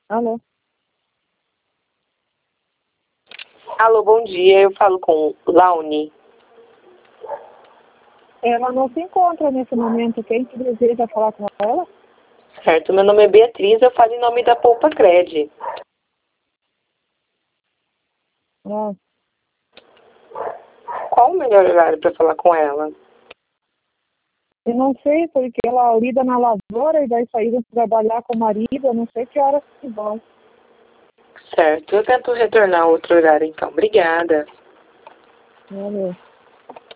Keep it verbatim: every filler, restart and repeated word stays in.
Alô? Alô, bom dia. Eu falo com Launi. Ela não se encontra nesse momento. Quem que deseja falar com ela? Certo, meu nome é Beatriz, eu falo em nome da Poupa Cred. Ah, Qual o melhor horário para falar com ela? eu não sei, porque ela lida na lavoura e vai sair trabalhar com o marido. Eu não sei que horas que vão. Certo, eu tento retornar outro horário então. Obrigada. Valeu.